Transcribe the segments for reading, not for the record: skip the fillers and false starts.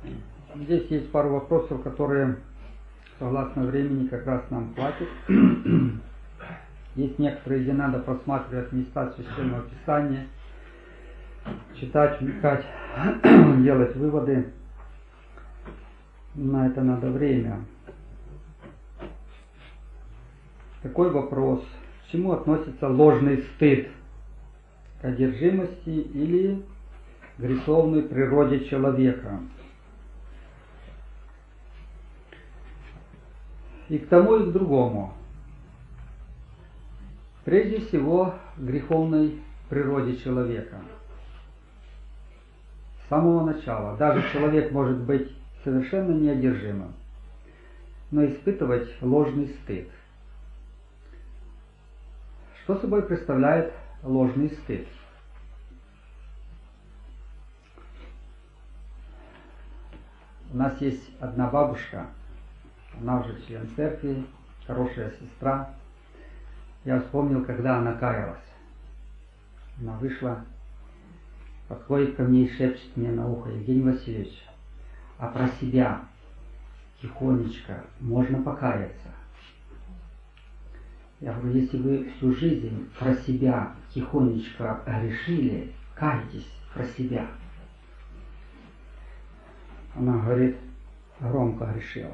Здесь есть пару вопросов, которые, согласно времени, как раз нам хватит. Есть некоторые, где надо просматривать места Священного Писания, читать, вникать, делать выводы. На это надо время. Такой вопрос. К чему относится ложный стыд? К одержимости или греховной природе человека? И к тому, и к другому. Прежде всего, к греховной природе человека. С самого начала. Даже человек может быть совершенно неодержимым, но испытывать ложный стыд. Что собой представляет ложный стыд? У нас есть одна бабушка, она уже член церкви, хорошая сестра. Я вспомнил, когда она каялась. Она вышла, подходит ко мне и шепчет мне на ухо: Евгений Васильевич, а про себя тихонечко можно покаяться? Я говорю, если вы всю жизнь про себя тихонечко грешили, кайтесь про себя. Она говорит, громко грешила.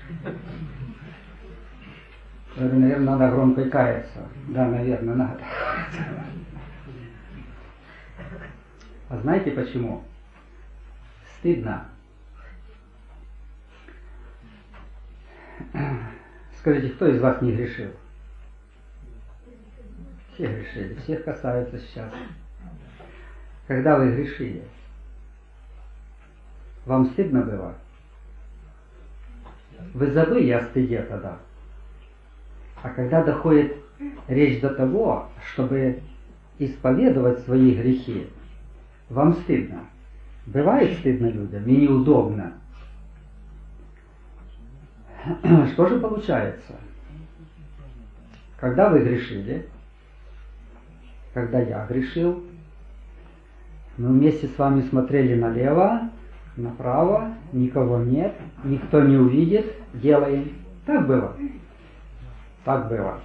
Я говорю, наверное, надо громко и каяться. Да, наверное, надо. А знаете почему? Стыдно. Скажите, кто из вас не грешил? Все грешили, всех касается сейчас. Когда вы грешили, вам стыдно было? Вы забыли о стыде тогда. А когда доходит речь до того, чтобы исповедовать свои грехи, вам стыдно. Бывает стыдно людям и неудобно. Что же получается? Когда вы грешили, когда я грешил, мы вместе с вами смотрели налево, направо, никого нет, никто не увидит, делаем. Так было. Так было.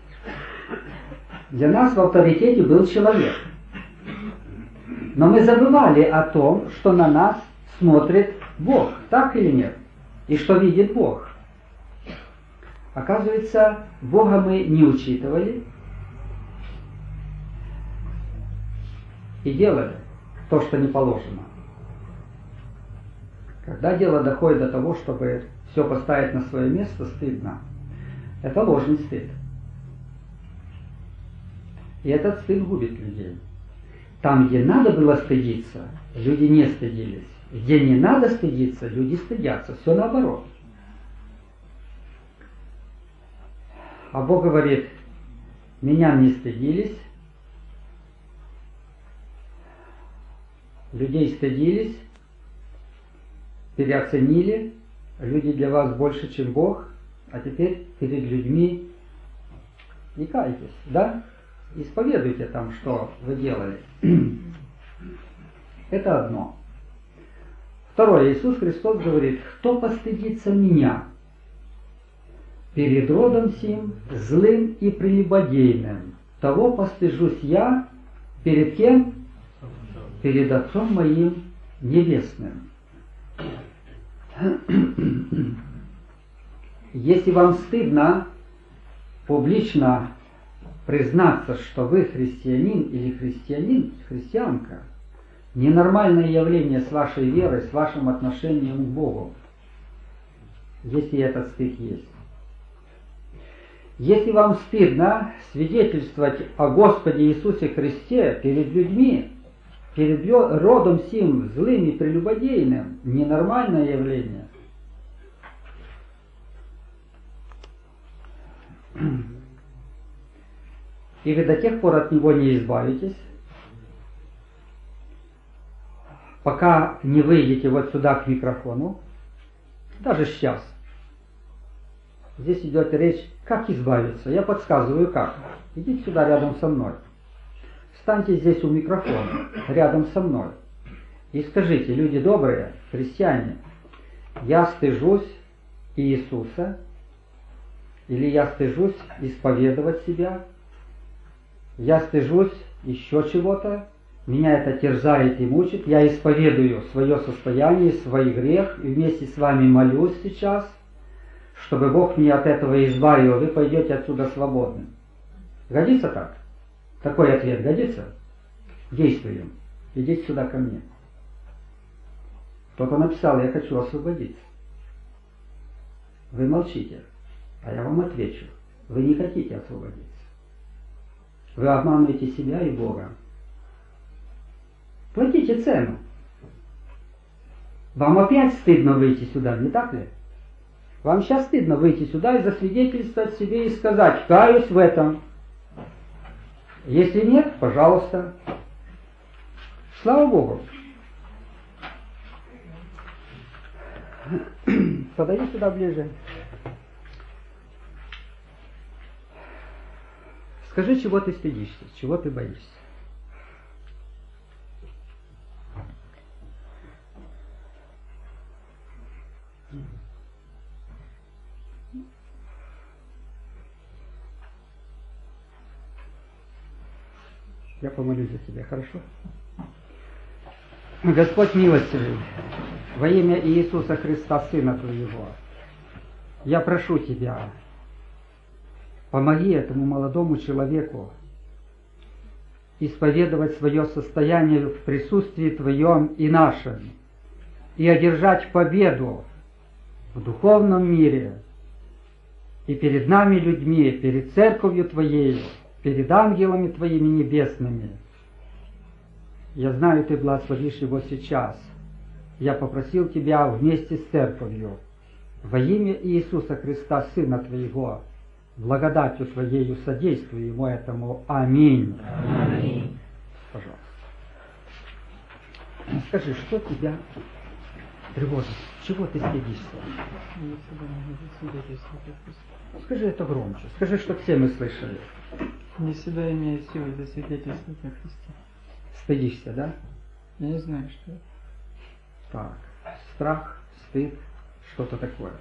Для нас в авторитете был человек. Но мы забывали о том, что на нас смотрит Бог. Так или нет? И что видит Бог. Оказывается, Бога мы не учитывали и делали то, что не положено. Когда дело доходит до того, чтобы все поставить на свое место, стыдно. Это ложный стыд. И этот стыд губит людей. Там, где надо было стыдиться, люди не стыдились. Где не надо стыдиться, люди стыдятся. Все наоборот. А Бог говорит, меня не стыдились, людей стыдились, переоценили, люди для вас больше, чем Бог, а теперь перед людьми не кайтесь, да? Исповедуйте там, что вы делали. Это одно. Второе. Иисус Христос говорит, кто постыдится меня перед родом сим, злым и прелюбодейным, того постыжусь я перед кем? Перед Отцом моим Небесным. Если вам стыдно публично признаться, что вы христианин или христианка, ненормальное явление с вашей верой, с вашим отношением к Богу, если этот стыд есть. Если вам стыдно свидетельствовать о Господе Иисусе Христе перед людьми, перед родом сим, злым и прелюбодейным, ненормальное явление. И вы до тех пор от него не избавитесь, пока не выйдете вот сюда к микрофону, даже сейчас. Здесь идет речь, как избавиться. Я подсказываю, как. Идите сюда рядом со мной. Встаньте здесь у микрофона, рядом со мной. И скажите, люди добрые, христиане, я стыжусь Иисуса, или я стыжусь исповедовать себя, я стыжусь еще чего-то, меня это терзает и мучит, я исповедую свое состояние, свой грех, и вместе с вами молюсь сейчас, чтобы Бог меня от этого избавил, вы пойдете отсюда свободным. Годится так? Такой ответ годится? Действуем. Идите сюда ко мне. Кто-то написал, я хочу освободиться. Вы молчите, а я вам отвечу. Вы не хотите освободиться. Вы обманываете себя и Бога. Платите цену. Вам опять стыдно выйти сюда, не так ли? Вам сейчас стыдно выйти сюда и засвидетельствовать себе и сказать, каюсь в этом. Если нет, пожалуйста. Слава Богу. Подойди сюда ближе. Скажи, чего ты стыдишься, чего ты боишься. Я помолюсь за тебя, хорошо? Господь милостивый, во имя Иисуса Христа, Сына Твоего, я прошу Тебя, помоги этому молодому человеку исповедовать свое состояние в присутствии Твоем и нашем, и одержать победу в духовном мире и перед нами людьми, перед Церковью Твоей, перед ангелами Твоими небесными. Я знаю, Ты благословишь его сейчас. Я попросил Тебя вместе с Церковью, во имя Иисуса Христа, Сына Твоего, благодатью Твоею содействуй ему этому. Аминь. Аминь. Пожалуйста. Скажи, что тебя тревожит? Чего ты стыдишься? Скажи это громче. Скажи, чтобы все мы слышали. Не всегда имею силы засвидетельствовать о Христе. Стыдишься, да? Я не знаю, что это. Так. Страх, стыд, что-то такое.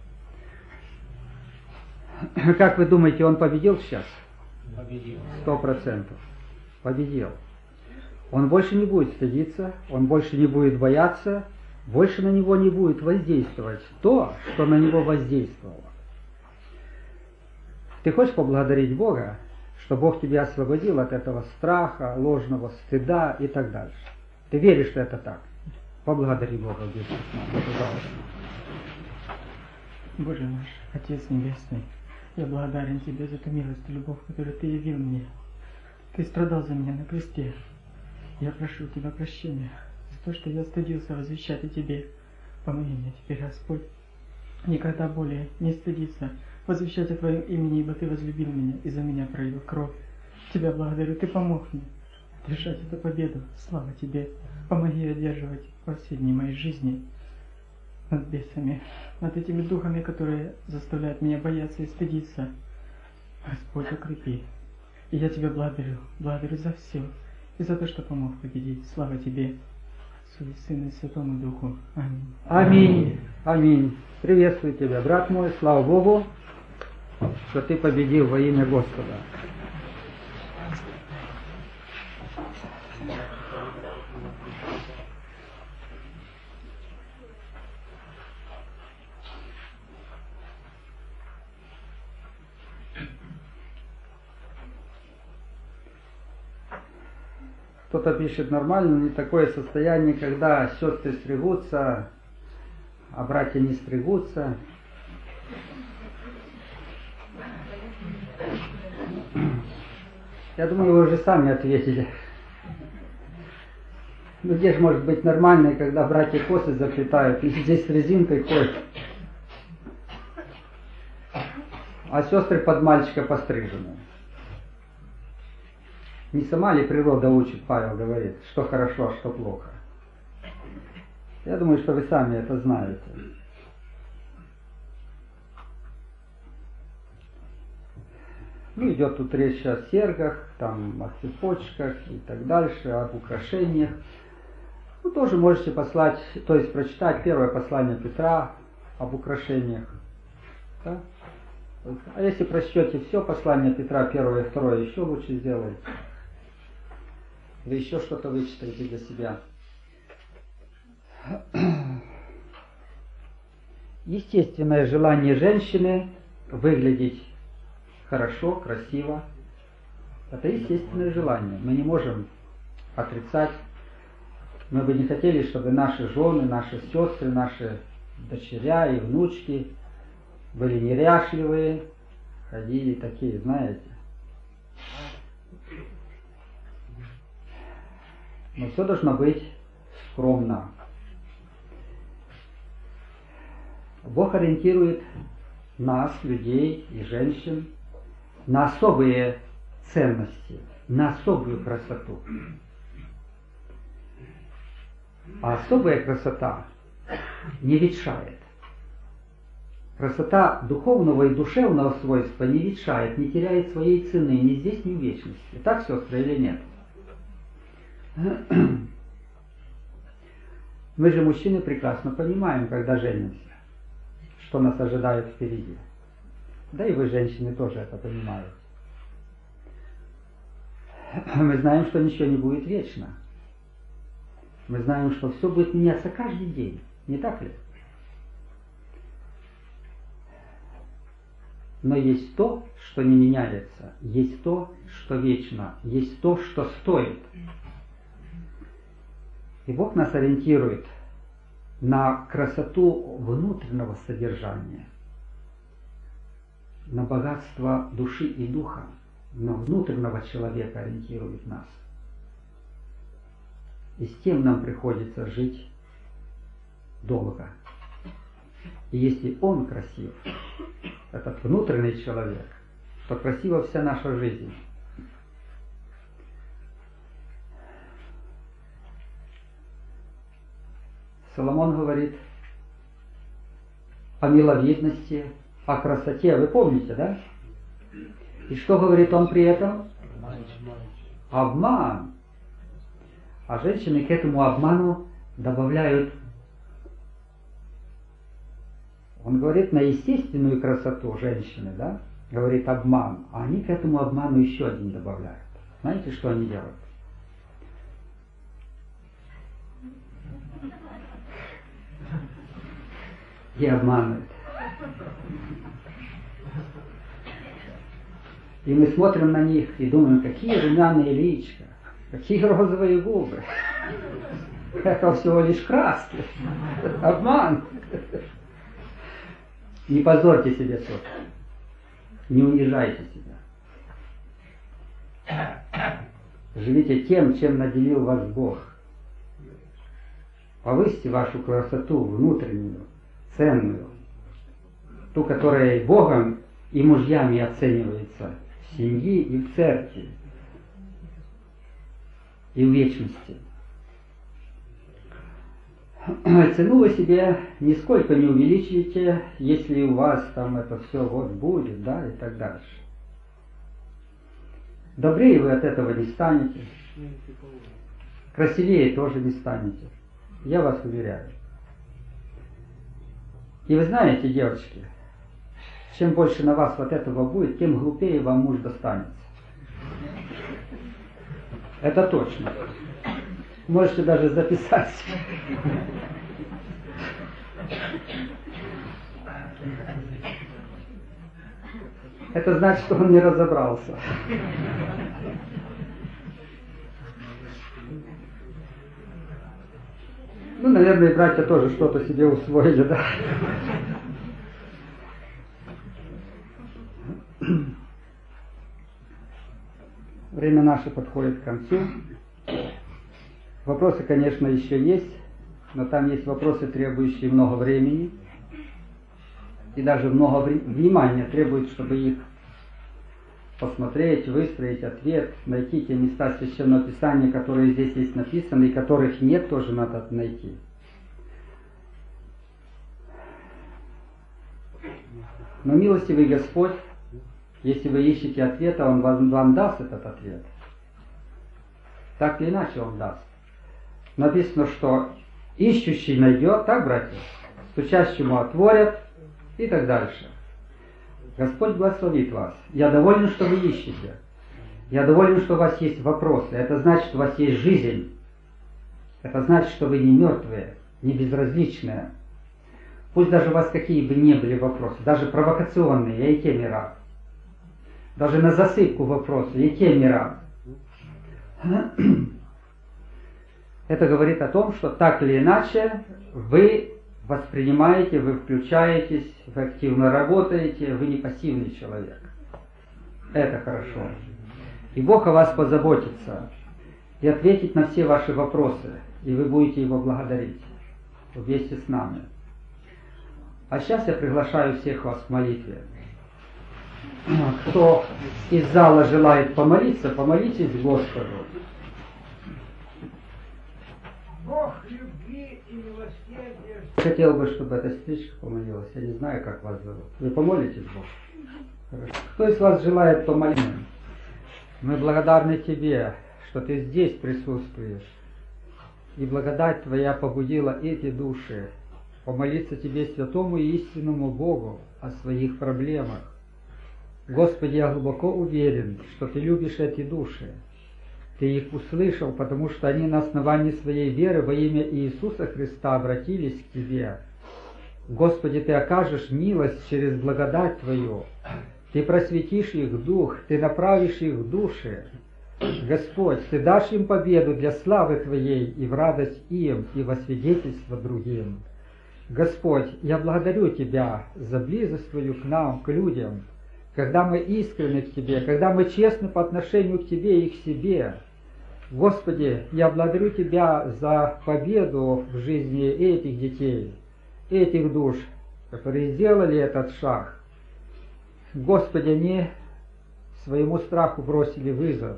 Как вы думаете, он победил сейчас? Победил. 100%. Победил. Он больше не будет стыдиться, он больше не будет бояться, больше на него не будет воздействовать то, что на него воздействовало. Ты хочешь поблагодарить Бога, что Бог тебя освободил от этого страха, ложного стыда и так дальше? Ты веришь, что это так? Поблагодари Бога вместе с нами, пожалуйста. Боже наш, Отец Небесный, я благодарен Тебе за ту милость и любовь, которую Ты явил мне. Ты страдал за меня на кресте. Я прошу Тебя прощения за то, что я стыдился возвещать о Тебе. Помоги мне теперь, Господь, никогда более не стыдиться возвещать о Твоем имени, ибо Ты возлюбил меня и за меня пролил кровь. Тебя благодарю, Ты помог мне держать эту победу. Слава Тебе. Помоги одерживать во все дни моей жизни над бесами, над этими духами, которые заставляют меня бояться и стыдиться. Господь, укрепи. И я Тебя благодарю за все, и за то, что помог победить. Слава Тебе, Отцу и Сыну и Святому Духу. Аминь. Аминь. Аминь. Приветствую тебя, брат мой. Слава Богу, что ты победил во имя Господа. Кто-то пишет, нормально ли такое состояние, когда сестры стригутся, а братья не стригутся. Я думаю, вы уже сами ответили. Ну где же может быть нормально, когда братья косы заплетают, и здесь с резинкой ходят, а сестры под мальчика пострижены. Не сама ли природа учит, Павел говорит, что хорошо, а что плохо? Я думаю, что вы сами это знаете. Ну, идет тут речь о серьгах, там, о цепочках и так дальше, об украшениях. Вы тоже можете послать, то есть прочитать первое послание Петра об украшениях. Да? А если прочтете все послание Петра, первое и второе, еще лучше сделаете. Вы еще что-то вычитаете для себя. Естественное желание женщины выглядеть хорошо, красиво. Это естественное желание. Мы не можем отрицать. Мы бы не хотели, чтобы наши жены, наши сестры, наши дочеря и внучки были неряшливые, ходили такие, знаете. Но все должно быть скромно. Бог ориентирует нас, людей и женщин, на особые ценности, на особую красоту. А особая красота не ветшает. Красота духовного и душевного свойства не ветшает, не теряет своей цены ни здесь, ни в вечности. Так, сестры, или нет? Мы же, мужчины, прекрасно понимаем, когда женимся, что нас ожидает впереди. Да и вы, женщины, тоже это понимаете. Мы знаем, что ничего не будет вечно. Мы знаем, что все будет меняться каждый день. Не так ли? Но есть то, что не меняется. Есть то, что вечно. Есть то, что стоит. И Бог нас ориентирует на красоту внутреннего содержания, на богатство души и духа, на внутреннего человека ориентирует нас. И с тем нам приходится жить долго. И если он красив, этот внутренний человек, то красива вся наша жизнь. Соломон говорит о миловидности, о красоте. Вы помните, да? И что говорит он при этом? Обман. А женщины к этому обману добавляют, он говорит, на естественную красоту женщины, да? Говорит обман. А они к этому обману еще один добавляют. Знаете, что они делают? И обманывают. И мы смотрим на них и думаем, какие румяные личка, какие розовые губы. Это всего лишь краски. Обман. Не позорьте себе сестры. Не унижайте себя. Живите тем, чем наделил вас Бог. Повысьте вашу красоту внутреннюю, ценную, ту, которая и Богом, и мужьями оценивается в семье и в церкви, и в вечности. Цену вы себе нисколько не увеличиваете, если у вас там это все вот будет, да, и так дальше. Добрее вы от этого не станете, красивее тоже не станете, я вас уверяю. И вы знаете, девочки, чем больше на вас вот этого будет, тем глупее вам муж достанется. Это точно. Можете даже записать. Это значит, что он не разобрался. Ну, наверное, и братья тоже что-то себе усвоили, да? Время наше подходит к концу. Вопросы, конечно, еще есть, но там есть вопросы, требующие много времени. И даже много внимания требует, чтобы их посмотреть, выстроить ответ, найти те места Священного Писания, которые здесь есть написаны, и которых нет, тоже надо найти. Но милостивый Господь, если вы ищете ответа, Он вам даст этот ответ. Так или иначе Он даст. написано, что ищущий найдет, так, братья? Стучащему отворят и так дальше. Господь благословит вас. Я доволен, что вы ищете. Я доволен, что у вас есть вопросы. Это значит, что у вас есть жизнь. Это значит, что вы не мертвые, не безразличные. Пусть даже у вас какие бы ни были вопросы, даже провокационные, я и тем не рад. Даже на засыпку вопросы, я и тем не рад. Это говорит о том, что так или иначе вы воспринимаете, вы включаетесь, вы активно работаете, вы не пассивный человек. Это хорошо. И Бог о вас позаботится и ответит на все ваши вопросы, и вы будете Его благодарить вместе с нами. А сейчас я приглашаю всех вас к молитве. Кто из зала желает помолиться, помолитесь Господу. Бог любви и милосердия. Хотел бы, чтобы эта сестричка помолилась. Я не знаю, как вас зовут. Вы помолитесь, Бог? Хорошо. Кто из вас желает помолиться? Мы благодарны Тебе, что Ты здесь присутствуешь. И благодать Твоя побудила эти души помолиться Тебе, святому и истинному Богу, о своих проблемах. Господи, я глубоко уверен, что Ты любишь эти души. Ты их услышал, потому что они на основании своей веры во имя Иисуса Христа обратились к Тебе. Господи, Ты окажешь милость через благодать Твою. Ты просветишь их дух, Ты направишь их в души. Господь, Ты дашь им победу для славы Твоей и в радость им, и во свидетельство другим. Господь, я благодарю Тебя за близость Твою к нам, к людям, когда мы искренны к Тебе, когда мы честны по отношению к Тебе и к себе. Господи, я благодарю Тебя за победу в жизни этих детей, этих душ, которые сделали этот шаг. Господи, они своему страху бросили вызов.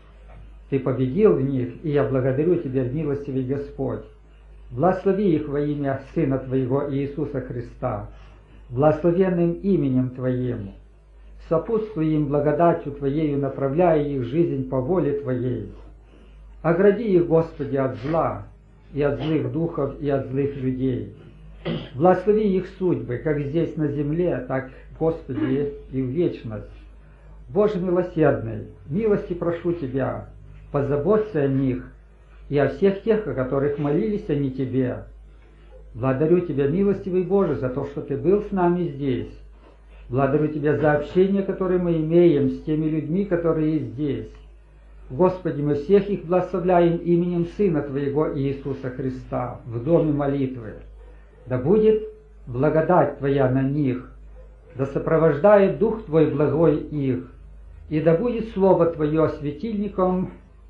Ты победил в них, и я благодарю Тебя, милостивый Господь. Благослови их во имя Сына Твоего Иисуса Христа, благословенным именем Твоим. Сопутствуй им благодатью Твоею, направляя их жизнь по воле Твоей. Огради их, Господи, от зла, и от злых духов, и от злых людей. Благослови их судьбы, как здесь на земле, так, Господи, и в вечность. Боже милосердный, милости прошу Тебя, позаботься о них и о всех тех, о которых молились они Тебе. Благодарю Тебя, милостивый Боже, за то, что Ты был с нами здесь. Благодарю Тебя за общение, которое мы имеем с теми людьми, которые здесь. Господи, мы всех их благословляем именем Сына Твоего Иисуса Христа в доме молитвы. Да будет благодать Твоя на них, да сопровождает Дух Твой благой их, и да будет Слово Твое светильником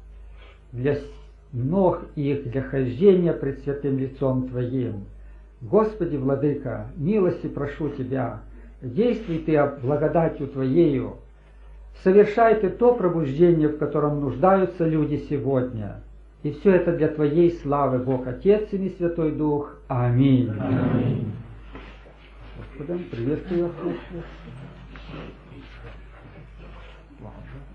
для ног их, для хождения пред святым лицом Твоим. Господи, Владыка, милости прошу Тебя, действуй Ты благодатью Твоею, совершай Ты то пробуждение, в котором нуждаются люди сегодня. И все это для Твоей славы, Бог Отец и Святой Дух. Аминь. Аминь. Господи, приветствую вас.